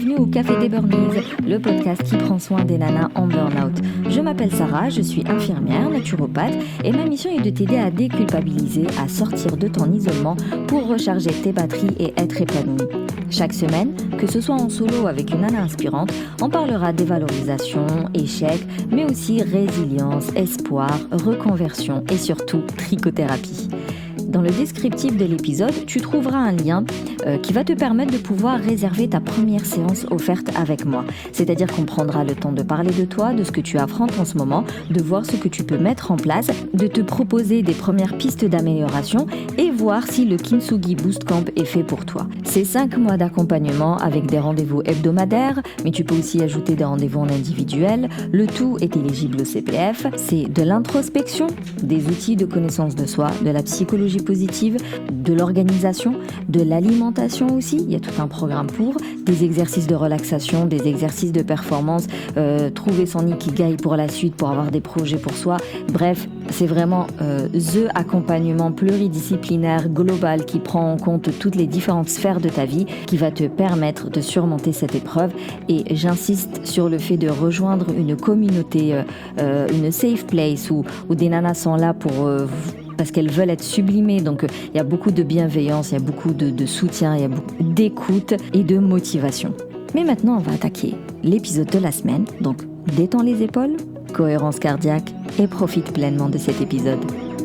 bienvenue au Café des Burnies, le podcast qui prend soin des nanas en burn-out. Je m'appelle Sarah, je suis infirmière, naturopathe et ma mission est de t'aider à déculpabiliser, à sortir de ton isolement pour recharger tes batteries et être épanouie. Chaque semaine, que ce soit en solo avec une nana inspirante, on parlera dévalorisation, échec, mais aussi résilience, espoir, reconversion et surtout trichothérapie. Dans le descriptif de l'épisode, tu trouveras un lien qui va te permettre de pouvoir réserver ta première séance offerte avec moi. C'est-à-dire qu'on prendra le temps de parler de toi, de ce que tu affrontes en ce moment, de voir ce que tu peux mettre en place, de te proposer des premières pistes d'amélioration et voir si le Kintsugi Boost Camp est fait pour toi. C'est 5 mois d'accompagnement avec des rendez-vous hebdomadaires, mais tu peux aussi ajouter des rendez-vous en individuel. Le tout est éligible au CPF. C'est de l'introspection, des outils de connaissance de soi, de la psychologie positive, de l'organisation, de l'alimentation aussi, il y a tout un programme pour, des exercices de relaxation, des exercices de performance, trouver son ikigai pour la suite, pour avoir des projets pour soi. Bref, c'est vraiment the accompagnement pluridisciplinaire global qui prend en compte toutes les différentes sphères de ta vie, qui va te permettre de surmonter cette épreuve. Et j'insiste sur le fait de rejoindre une communauté, une safe place où des nanas sont là pour parce qu'elles veulent être sublimées. Donc il y a beaucoup de bienveillance, il y a beaucoup de soutien, il y a beaucoup d'écoute et de motivation. Mais maintenant, on va attaquer l'épisode de la semaine. Donc détends les épaules, cohérence cardiaque et profite pleinement de cet épisode.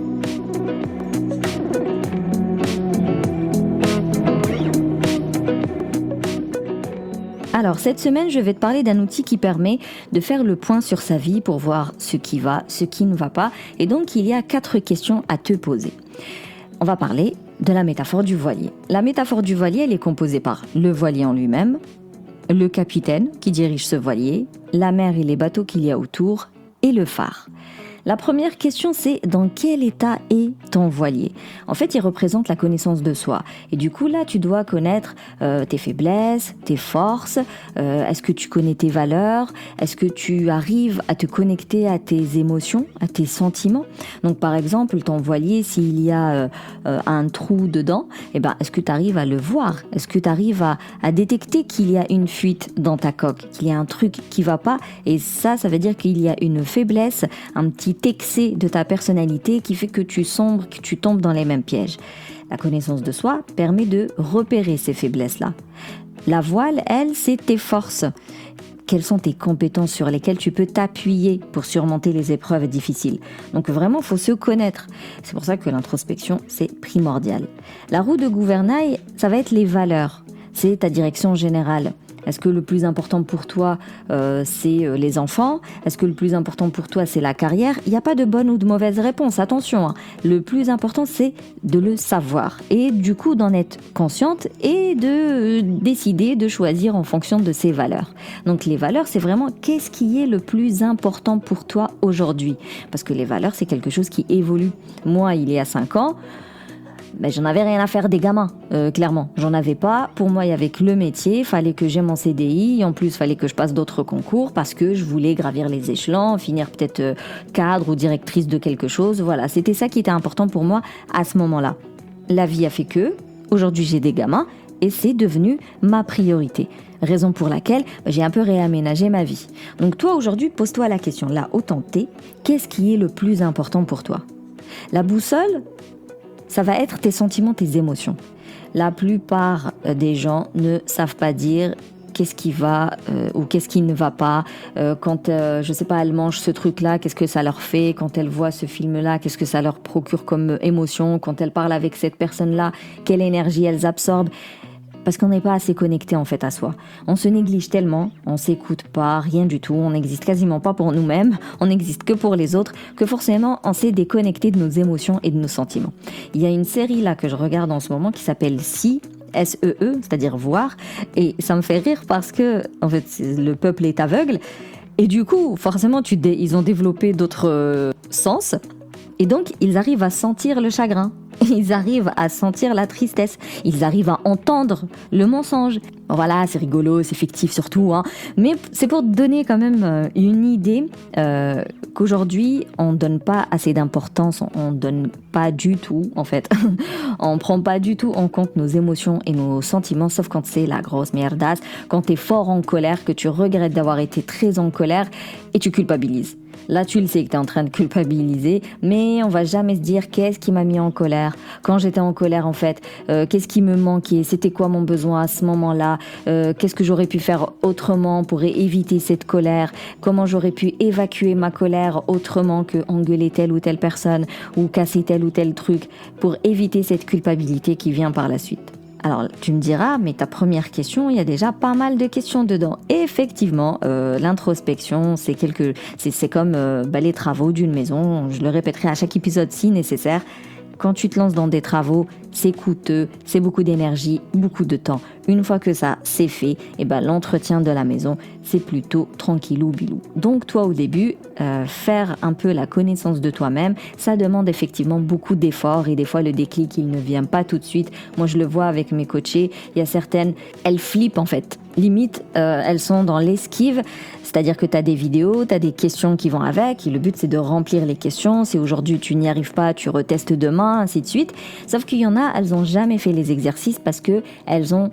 Alors, cette semaine, je vais te parler d'un outil qui permet de faire le point sur sa vie pour voir ce qui va, ce qui ne va pas. Et donc, il y a 4 questions à te poser. On va parler de la métaphore du voilier. La métaphore du voilier, elle est composée par le voilier en lui-même, le capitaine qui dirige ce voilier, la mer et les bateaux qu'il y a autour, et le phare. La première question, c'est dans quel état est ton voilier ? En fait, il représente la connaissance de soi. Et du coup, là, tu dois connaître tes faiblesses, tes forces. Est-ce que tu connais tes valeurs ? Est-ce que tu arrives à te connecter à tes émotions, à tes sentiments ? Donc, par exemple, ton voilier, s'il y a un trou dedans, est-ce que tu arrives à le voir ? Est-ce que tu arrives à détecter qu'il y a une fuite dans ta coque, qu'il y a un truc qui va pas ? Et ça veut dire qu'il y a une faiblesse, un petit excès de ta personnalité qui fait que tu sombres, que tu tombes dans les mêmes pièges. La connaissance de soi permet de repérer ces faiblesses-là. La voile, elle, c'est tes forces. Quelles sont tes compétences sur lesquelles tu peux t'appuyer pour surmonter les épreuves difficiles. Donc vraiment, il faut se connaître. C'est pour ça que l'introspection, c'est primordial. La roue de gouvernail, ça va être les valeurs. C'est ta direction générale. Est-ce que le plus important pour toi, c'est les enfants ? Est-ce que le plus important pour toi, c'est la carrière ? Il n'y a pas de bonne ou de mauvaise réponse, attention. Le plus important, c'est de le savoir et du coup d'en être consciente et de décider, de choisir en fonction de ses valeurs. Donc les valeurs, c'est vraiment qu'est-ce qui est le plus important pour toi aujourd'hui ? Parce que les valeurs, c'est quelque chose qui évolue. Moi, il y a 5 ans, j'en avais rien à faire des gamins, clairement. J'en avais pas. Pour moi, il y avait que le métier. Il fallait que j'aie mon CDI. En plus, il fallait que je passe d'autres concours parce que je voulais gravir les échelons, finir peut-être cadre ou directrice de quelque chose. Voilà, c'était ça qui était important pour moi à ce moment-là. La vie a fait que, aujourd'hui, j'ai des gamins et c'est devenu ma priorité. Raison pour laquelle j'ai un peu réaménagé ma vie. Donc toi, aujourd'hui, pose-toi la question. Là, autant t'es, qu'est-ce qui est le plus important pour toi ? La boussole, ça va être tes sentiments, tes émotions. La plupart des gens ne savent pas dire qu'est-ce qui va ou qu'est-ce qui ne va pas. Quand, je sais pas, elles mangent ce truc-là, qu'est-ce que ça leur fait ? Quand elles voient ce film-là, qu'est-ce que ça leur procure comme émotion ? Quand elles parlent avec cette personne-là, quelle énergie elles absorbent ? Parce qu'on n'est pas assez connecté en fait à soi. On se néglige tellement, on s'écoute pas, rien du tout, on n'existe quasiment pas pour nous-mêmes, on n'existe que pour les autres, que forcément on s'est déconnecté de nos émotions et de nos sentiments. Il y a une série là que je regarde en ce moment qui s'appelle See, S-E-E, c'est-à-dire voir, et ça me fait rire parce que en fait le peuple est aveugle, et du coup forcément ils ont développé d'autres sens, et donc ils arrivent à sentir le chagrin. Ils arrivent à sentir la tristesse. Ils arrivent à entendre le mensonge. Bon, voilà, c'est rigolo, c'est fictif surtout, hein. Mais c'est pour te donner quand même une idée qu'aujourd'hui, on ne donne pas assez d'importance, on ne donne pas du tout, en fait. On ne prend pas du tout en compte nos émotions et nos sentiments, sauf quand c'est la grosse merdasse, quand tu es fort en colère, que tu regrettes d'avoir été très en colère et tu culpabilises. Là, tu le sais que tu es en train de culpabiliser, mais on va jamais se dire qu'est-ce qui m'a mis en colère. Quand j'étais en colère, en fait, qu'est-ce qui me manquait? C'était quoi mon besoin à ce moment-là? Qu'est-ce que j'aurais pu faire autrement pour éviter cette colère? Comment j'aurais pu évacuer ma colère autrement que engueuler telle ou telle personne ou casser tel ou tel truc pour éviter cette culpabilité qui vient par la suite? Alors, tu me diras, mais ta première question, il y a déjà pas mal de questions dedans. Et effectivement, l'introspection, c'est comme les travaux d'une maison. Je le répéterai à chaque épisode si nécessaire. Quand tu te lances dans des travaux, c'est coûteux, c'est beaucoup d'énergie, beaucoup de temps. Une fois que ça, c'est fait, l'entretien de la maison, c'est plutôt tranquillou bilou. Donc toi, au début, faire un peu la connaissance de toi-même, ça demande effectivement beaucoup d'efforts et des fois, le déclic, il ne vient pas tout de suite. Moi, je le vois avec mes coachés, il y a certaines, elles flippent en fait. Limite, elles sont dans l'esquive, c'est-à-dire que tu as des vidéos, tu as des questions qui vont avec, et le but c'est de remplir les questions. Si aujourd'hui tu n'y arrives pas, tu retestes demain, ainsi de suite. Sauf qu'il y en a, elles n'ont jamais fait les exercices parce que elles ont,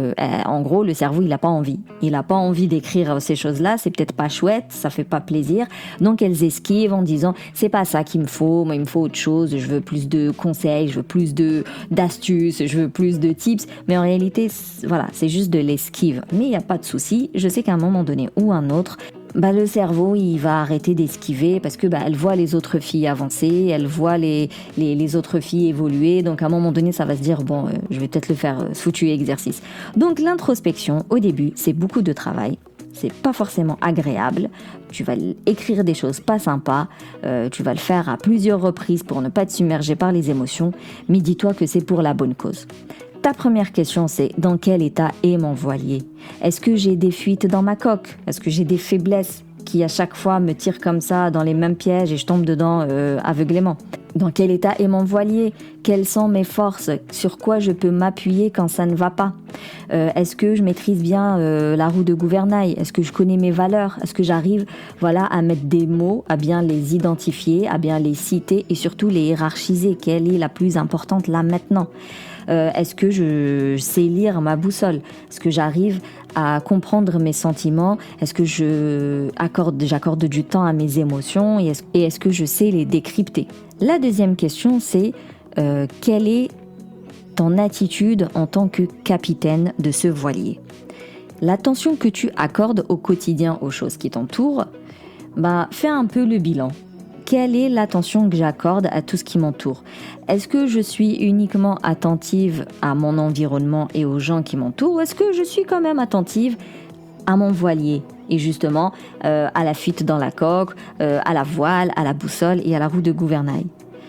en gros, le cerveau il n'a pas envie. Il n'a pas envie d'écrire ces choses-là, c'est peut-être pas chouette, ça fait pas plaisir. Donc elles esquivent en disant c'est pas ça qu'il me faut, moi il me faut autre chose, je veux plus de conseils, je veux plus d'astuces, je veux plus de tips. Mais en réalité, voilà, c'est juste de l'esquive. Mais il n'y a pas de souci, je sais qu'à un moment donné ou un autre, le cerveau il va arrêter d'esquiver parce que elle voit les autres filles avancer, elle voit les autres filles évoluer, donc à un moment donné ça va se dire je vais peut-être le faire ce foutu exercice. Donc l'introspection au début c'est beaucoup de travail, c'est pas forcément agréable, tu vas écrire des choses pas sympas, tu vas le faire à plusieurs reprises pour ne pas te submerger par les émotions, mais dis-toi que c'est pour la bonne cause. Ta première question, c'est dans quel état est mon voilier? Est-ce que j'ai des fuites dans ma coque? Est-ce que j'ai des faiblesses qui à chaque fois me tirent comme ça dans les mêmes pièges et je tombe dedans aveuglément? Dans quel état est mon voilier? Quelles sont mes forces? Sur quoi je peux m'appuyer quand ça ne va pas? Est-ce que je maîtrise bien la roue de gouvernail? Est-ce que je connais mes valeurs? Est-ce que j'arrive à mettre des mots, à bien les identifier, à bien les citer et surtout les hiérarchiser? Quelle est la plus importante là maintenant? Est-ce que je sais lire ma boussole? Est-ce que j'arrive à comprendre mes sentiments? Est-ce que j'accorde du temps à mes émotions? Et est-ce que je sais les décrypter? La deuxième question, c'est quelle est ton attitude en tant que capitaine de ce voilier? L'attention que tu accordes au quotidien aux choses qui t'entourent, fais un peu le bilan. Quelle est l'attention que j'accorde à tout ce qui m'entoure? Est-ce que je suis uniquement attentive à mon environnement et aux gens qui m'entourent, ou est-ce que je suis quand même attentive à mon voilier et justement à la fuite dans la coque, à la voile, à la boussole et à la roue de gouvernail?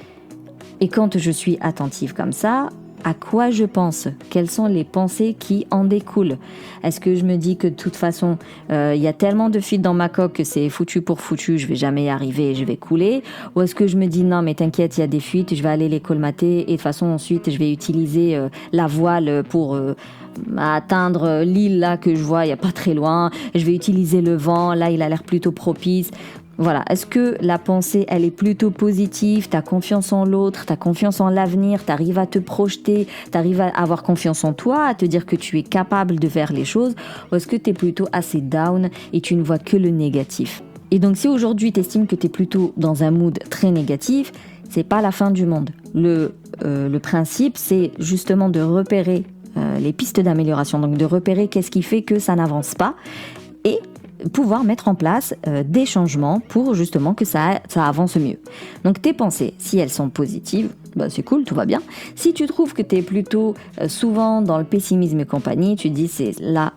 Et quand je suis attentive comme ça, à quoi je pense? Quelles sont les pensées qui en découlent? Est-ce que je me dis que de toute façon, il y a tellement de fuites dans ma coque que c'est foutu pour foutu, je vais jamais y arriver, je vais couler? Ou est-ce que je me dis non mais t'inquiète, il y a des fuites, je vais aller les colmater et de toute façon ensuite je vais utiliser la voile pour atteindre l'île là que je vois, il y a pas très loin, je vais utiliser le vent, là il a l'air plutôt propice. Voilà, est-ce que la pensée, elle est plutôt positive, t'as confiance en l'autre, t'as confiance en l'avenir, t'arrives à te projeter, t'arrives à avoir confiance en toi, à te dire que tu es capable de faire les choses, ou est-ce que t'es plutôt assez down et tu ne vois que le négatif? Et donc si aujourd'hui t'estimes que t'es plutôt dans un mood très négatif, c'est pas la fin du monde. Le principe, c'est justement de repérer les pistes d'amélioration, donc de repérer qu'est-ce qui fait que ça n'avance pas et pouvoir mettre en place des changements pour justement que ça avance mieux. Donc tes pensées, si elles sont positives, c'est cool, tout va bien. Si tu trouves que tu es plutôt souvent dans le pessimisme et compagnie, tu te dis c'est là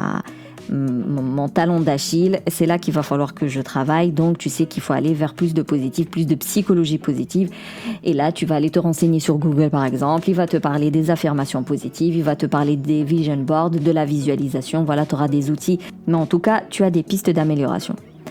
mon talon d'Achille, c'est là qu'il va falloir que je travaille, donc tu sais qu'il faut aller vers plus de positif, plus de psychologie positive, et là tu vas aller te renseigner sur Google par exemple, il va te parler des affirmations positives, il va te parler des vision boards, de la visualisation, voilà, tu auras des outils, mais en tout cas tu as des pistes d'amélioration.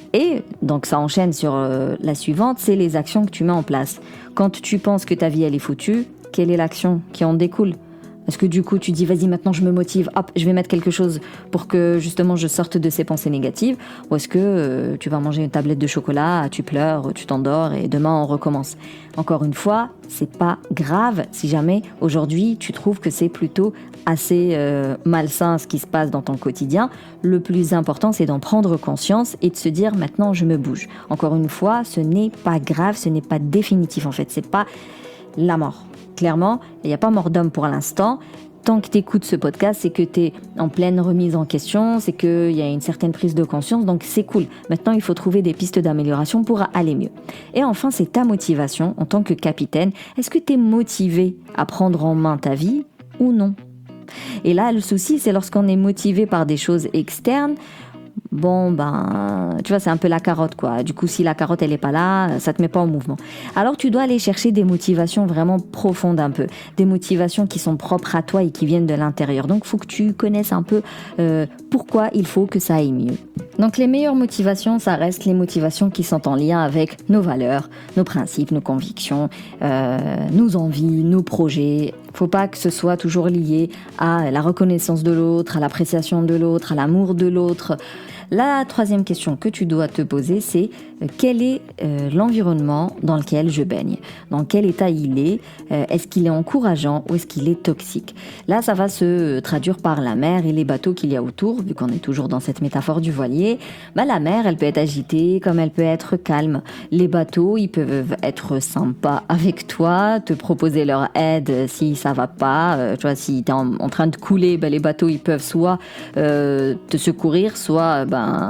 Et donc ça enchaîne sur la suivante, c'est les actions que tu mets en place. Quand tu penses que ta vie elle est foutue, quelle est l'action qui en découle ? Est-ce que du coup tu dis vas-y maintenant je me motive, hop je vais mettre quelque chose pour que justement je sorte de ces pensées négatives, ou est-ce que tu vas manger une tablette de chocolat, tu pleures, tu t'endors et demain on recommence. Encore une fois, c'est pas grave si jamais aujourd'hui tu trouves que c'est plutôt assez malsain ce qui se passe dans ton quotidien. Le plus important c'est d'en prendre conscience et de se dire maintenant je me bouge. Encore une fois, ce n'est pas grave, ce n'est pas définitif en fait, c'est pas la mort. Clairement, il n'y a pas mort d'homme pour l'instant. Tant que tu écoutes ce podcast, c'est que tu es en pleine remise en question, c'est qu'il y a une certaine prise de conscience, donc c'est cool. Maintenant, il faut trouver des pistes d'amélioration pour aller mieux. Et enfin, c'est ta motivation en tant que capitaine. Est-ce que tu es motivé à prendre en main ta vie ou non ? Et là, le souci, c'est lorsqu'on est motivé par des choses externes, bon tu vois c'est un peu la carotte quoi. Du coup si la carotte elle est pas là, ça te met pas en mouvement. Alors tu dois aller chercher des motivations vraiment profondes un peu, des motivations qui sont propres à toi et qui viennent de l'intérieur. Donc faut que tu connaisses un peu pourquoi il faut que ça aille mieux. Donc les meilleures motivations, ça reste les motivations qui sont en lien avec nos valeurs, nos principes, nos convictions, nos envies, nos projets. Faut pas que ce soit toujours lié à la reconnaissance de l'autre, à l'appréciation de l'autre, à l'amour de l'autre. La troisième question que tu dois te poser, c'est quel est l'environnement dans lequel je baigne ? Dans quel état il est ? Est-ce qu'il est encourageant ou est-ce qu'il est toxique ? Là, ça va se traduire par la mer et les bateaux qu'il y a autour, vu qu'on est toujours dans cette métaphore du voilier. La mer, elle peut être agitée comme elle peut être calme. Les bateaux, ils peuvent être sympas avec toi, te proposer leur aide si ça va pas. Tu vois, si tu es en train de couler, les bateaux, ils peuvent soit te secourir, soit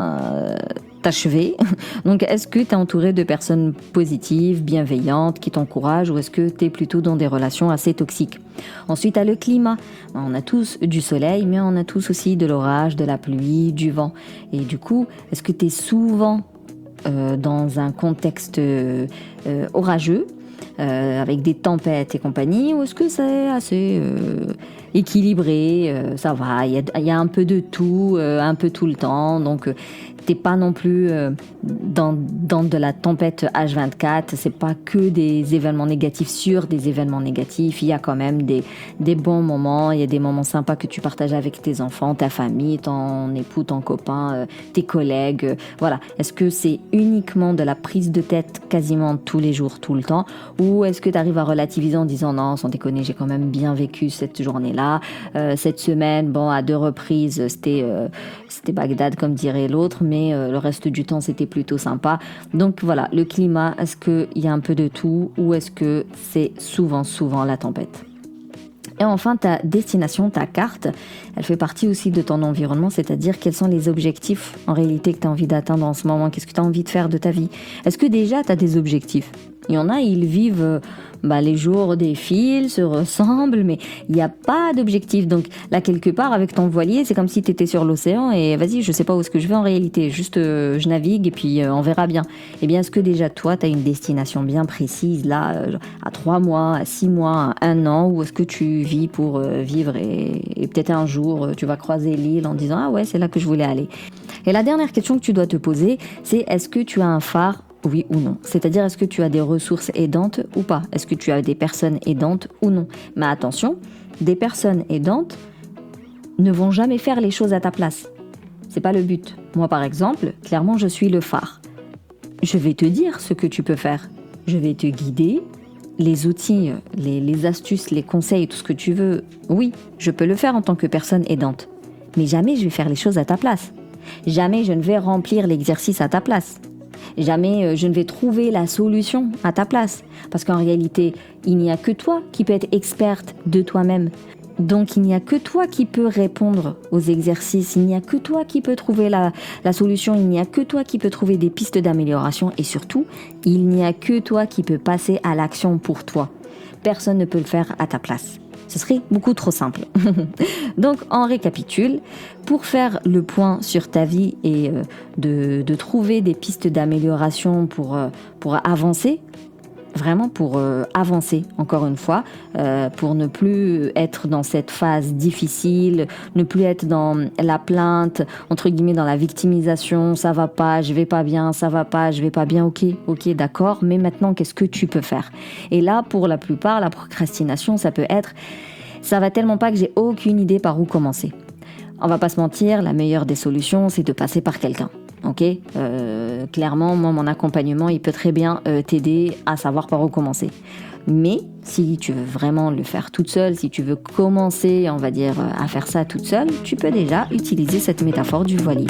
t'achever. Donc, est-ce que tu es entouré de personnes positives, bienveillantes, qui t'encouragent, ou est-ce que tu es plutôt dans des relations assez toxiques ? Ensuite, à le climat. On a tous du soleil, mais on a tous aussi de l'orage, de la pluie, du vent. Et du coup, est-ce que tu es souvent dans un contexte orageux, avec des tempêtes et compagnie, ou est-ce que c'est assez équilibré, ça va, il y a un peu de tout, un peu tout le temps, donc t'es pas non plus dans de la tempête H24, c'est pas que des événements négatifs sur des événements négatifs, il y a quand même des bons moments, il y a des moments sympas que tu partages avec tes enfants, ta famille, ton époux, ton copain, tes collègues, voilà. Est-ce que c'est uniquement de la prise de tête quasiment tous les jours, tout le temps, ou est-ce que tu arrives à relativiser en disant non, sans déconner, j'ai quand même bien vécu cette journée-là, cette semaine, à 2 reprises, c'était Bagdad comme dirait l'autre, mais le reste du temps c'était plutôt sympa. Donc voilà, le climat, est-ce qu'il y a un peu de tout ou est-ce que c'est souvent la tempête ? Et enfin, ta destination, ta carte, elle fait partie aussi de ton environnement, c'est-à-dire quels sont les objectifs en réalité que tu as envie d'atteindre en ce moment, qu'est-ce que tu as envie de faire de ta vie ? Est-ce que déjà tu as des objectifs ? Il y en a, ils vivent, les jours défilent, se ressemblent, mais il n'y a pas d'objectif. Donc là, quelque part, avec ton voilier, c'est comme si tu étais sur l'océan et vas-y, je sais pas où est-ce que je vais en réalité, juste je navigue et puis on verra bien. Eh bien, est-ce que déjà toi, tu as une destination bien précise, là, à 3 mois, à 6 mois, à 1 an, ou est-ce que tu vis pour vivre et peut-être un jour, tu vas croiser l'île en disant « Ah ouais, c'est là que je voulais aller ». Et la dernière question que tu dois te poser, c'est est-ce que tu as un phare ? Oui ou non. C'est-à-dire, est-ce que tu as des ressources aidantes ou pas ? Est-ce que tu as des personnes aidantes ou non ? Mais attention, des personnes aidantes ne vont jamais faire les choses à ta place. C'est pas le but. Moi, par exemple, clairement, je suis le phare. Je vais te dire ce que tu peux faire. Je vais te guider. Les outils, les astuces, les conseils, tout ce que tu veux, oui, je peux le faire en tant que personne aidante. Mais jamais je vais faire les choses à ta place. Jamais je ne vais remplir l'exercice à ta place. Jamais je ne vais trouver la solution à ta place. Parce qu'en réalité, il n'y a que toi qui peux être experte de toi-même. Donc il n'y a que toi qui peux répondre aux exercices, il n'y a que toi qui peux trouver la solution, il n'y a que toi qui peux trouver des pistes d'amélioration et surtout, il n'y a que toi qui peux passer à l'action pour toi. Personne ne peut le faire à ta place. Ce serait beaucoup trop simple. Donc, on récapitule. Pour faire le point sur ta vie et de trouver des pistes d'amélioration pour avancer, vraiment pour avancer, encore une fois, pour ne plus être dans cette phase difficile, ne plus être dans la plainte, entre guillemets dans la victimisation, ça va pas, je vais pas bien, ça va pas, je vais pas bien, ok, d'accord, mais maintenant qu'est-ce que tu peux faire? Et là, pour la plupart, la procrastination, ça peut être, ça va tellement pas que j'ai aucune idée par où commencer. On va pas se mentir, la meilleure des solutions, c'est de passer par quelqu'un. Ok, clairement, moi, mon accompagnement, il peut très bien t'aider à savoir par où commencer. Mais si tu veux vraiment le faire toute seule, si tu veux commencer, on va dire, à faire ça toute seule, tu peux déjà utiliser cette métaphore du voilier.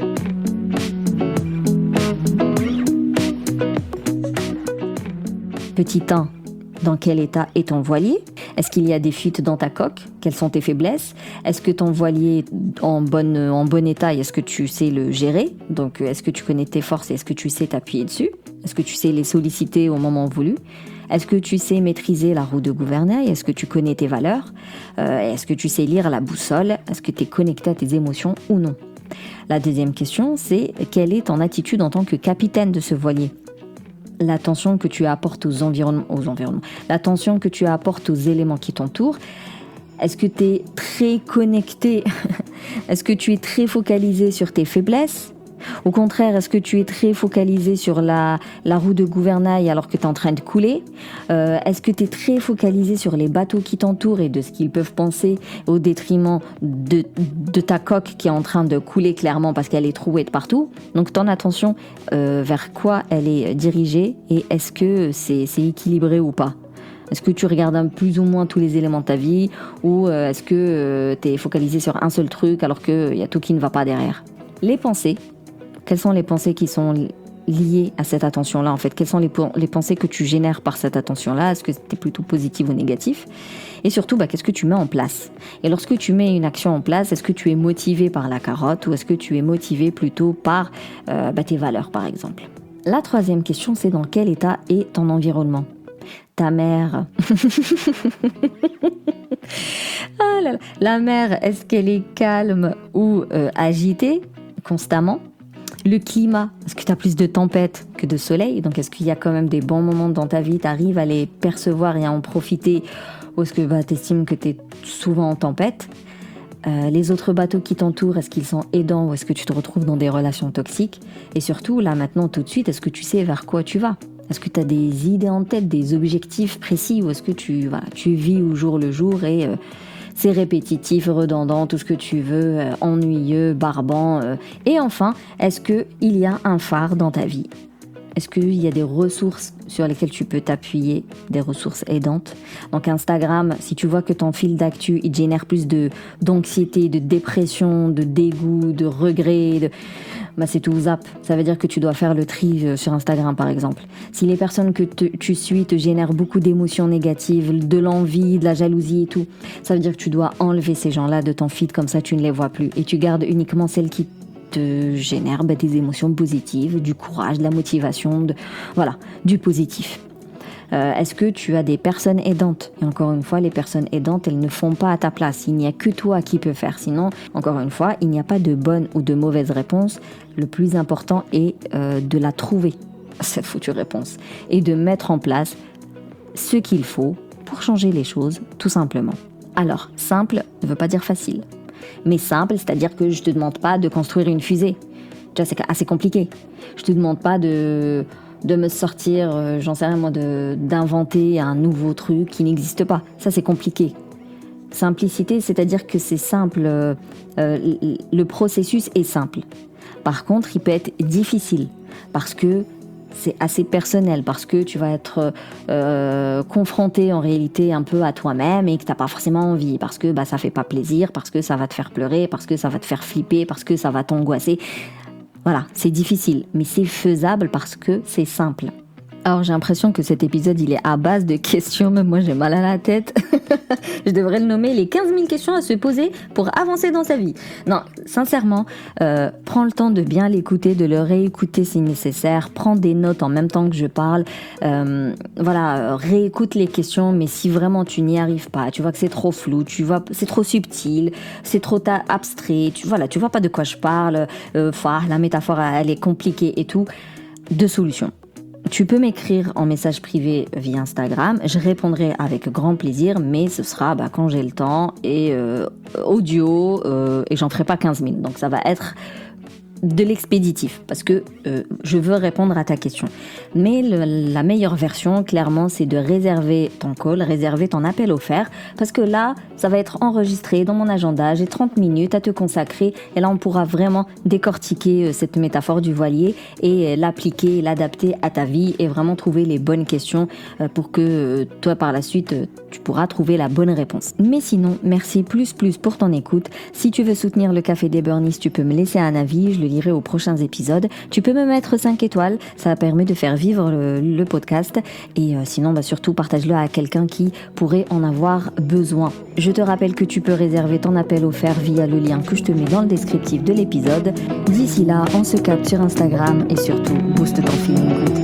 Petit 1, dans quel état est ton voilier? Est-ce qu'il y a des fuites dans ta coque? Quelles sont tes faiblesses? Est-ce que ton voilier est en bon état et est-ce que tu sais le gérer? Donc, est-ce que tu connais tes forces et est-ce que tu sais t'appuyer dessus? Est-ce que tu sais les solliciter au moment voulu? Est-ce que tu sais maîtriser la roue de gouvernail? Est-ce que tu connais tes valeurs? Est-ce que tu sais lire la boussole? Est-ce que tu es connecté à tes émotions ou non? La deuxième question, c'est quelle est ton attitude en tant que capitaine de ce voilier? L'attention que tu apportes aux environnements, l'attention que tu apportes aux éléments qui t'entourent. Est-ce que tu es très connecté? Est-ce que tu es très focalisé sur tes faiblesses? Au contraire, est-ce que tu es très focalisé sur la roue de gouvernail alors que tu es en train de couler? Est-ce que tu es très focalisé sur les bateaux qui t'entourent et de ce qu'ils peuvent penser au détriment de ta coque qui est en train de couler clairement parce qu'elle est trouée de partout? Donc ton attention vers quoi elle est dirigée et est-ce que c'est équilibré ou pas? Est-ce que tu regardes plus ou moins tous les éléments de ta vie ou est-ce que tu es focalisé sur un seul truc alors qu'il y a tout qui ne va pas derrière? Les pensées. Quelles sont les pensées qui sont liées à cette attention-là, en fait? Quelles sont les pensées que tu génères par cette attention-là? Est-ce que c'est plutôt positif ou négatif? Et surtout, qu'est-ce que tu mets en place? Et lorsque tu mets une action en place, est-ce que tu es motivé par la carotte ou est-ce que tu es motivé plutôt par tes valeurs, par exemple? La troisième question, c'est dans quel état est ton environnement? Ta mère. Ah là là. La mer, est-ce qu'elle est calme ou agitée constamment? Le climat, est-ce que tu as plus de tempêtes que de soleil? Donc est-ce qu'il y a quand même des bons moments dans ta vie, tu arrives à les percevoir et à en profiter? Ou est-ce que tu estimes que tu es souvent en tempête? Les autres bateaux qui t'entourent, est-ce qu'ils sont aidants ou est-ce que tu te retrouves dans des relations toxiques? Et surtout, là maintenant, tout de suite, est-ce que tu sais vers quoi tu vas? Est-ce que tu as des idées en tête, des objectifs précis ou est-ce que tu vis au jour le jour et c'est répétitif, redondant, tout ce que tu veux, ennuyeux, barbant. Et enfin, est-ce qu'il y a un phare dans ta vie? Est-ce qu'il y a des ressources sur lesquelles tu peux t'appuyer, des ressources aidantes? Donc Instagram, si tu vois que ton fil d'actu, il génère plus d'anxiété, de dépression, de dégoût, de regret, c'est tout zap. Ça veut dire que tu dois faire le tri sur Instagram, par exemple. Si les personnes que tu suis te génèrent beaucoup d'émotions négatives, de l'envie, de la jalousie et tout, ça veut dire que tu dois enlever ces gens-là de ton feed, comme ça tu ne les vois plus. Et tu gardes uniquement celles qui te génèrent des émotions positives, du courage, de la motivation, du positif. Est-ce que tu as des personnes aidantes? Et encore une fois, les personnes aidantes, elles ne font pas à ta place. Il n'y a que toi qui peux faire. Sinon, encore une fois, il n'y a pas de bonne ou de mauvaise réponse. Le plus important est de la trouver, cette foutue réponse, et de mettre en place ce qu'il faut pour changer les choses, tout simplement. Alors, simple ne veut pas dire facile. Mais simple, c'est-à-dire que je ne te demande pas de construire une fusée. Tu vois, c'est assez compliqué. Je ne te demande pas de me sortir, j'en sais rien moi, d'inventer un nouveau truc qui n'existe pas. Ça, c'est compliqué. Simplicité, c'est-à-dire que c'est simple, le processus est simple. Par contre, il peut être difficile parce que c'est assez personnel, parce que tu vas être confronté en réalité un peu à toi-même et que tu n'as pas forcément envie, parce que ça fait pas plaisir, parce que ça va te faire pleurer, parce que ça va te faire flipper, parce que ça va t'angoisser. Voilà, c'est difficile, mais c'est faisable parce que c'est simple. Alors j'ai l'impression que cet épisode il est à base de questions, même moi j'ai mal à la tête. Je devrais le nommer les 15 000 questions à se poser pour avancer dans sa vie. Non, sincèrement, prends le temps de bien l'écouter, de le réécouter si nécessaire, prends des notes en même temps que je parle, réécoute les questions, mais si vraiment tu n'y arrives pas, tu vois que c'est trop flou, tu vois c'est trop subtil, c'est trop abstrait, tu vois pas de quoi je parle, la métaphore elle est compliquée et tout, deux solutions. Tu peux m'écrire en message privé via Instagram, je répondrai avec grand plaisir, mais ce sera quand j'ai le temps et audio et j'en ferai pas 15 000. Donc ça va être de l'expéditif parce que je veux répondre à ta question. Mais la meilleure version, clairement, c'est de réserver ton call, réserver ton appel offert parce que là, ça va être enregistré dans mon agenda. J'ai 30 minutes à te consacrer et là, on pourra vraiment décortiquer cette métaphore du voilier et l'appliquer, l'adapter à ta vie et vraiment trouver les bonnes questions pour que toi, par la suite, tu pourras trouver la bonne réponse. Mais sinon, merci plus pour ton écoute. Si tu veux soutenir le Café des Burnies, tu peux me laisser un avis, je le lirai aux prochains épisodes. Tu peux me mettre 5 étoiles, ça permet de faire vivre le podcast et sinon surtout partage-le à quelqu'un qui pourrait en avoir besoin. Je te rappelle que tu peux réserver ton appel offert via le lien que je te mets dans le descriptif de l'épisode. D'ici là, on se capte sur Instagram et surtout booste ton feeling good.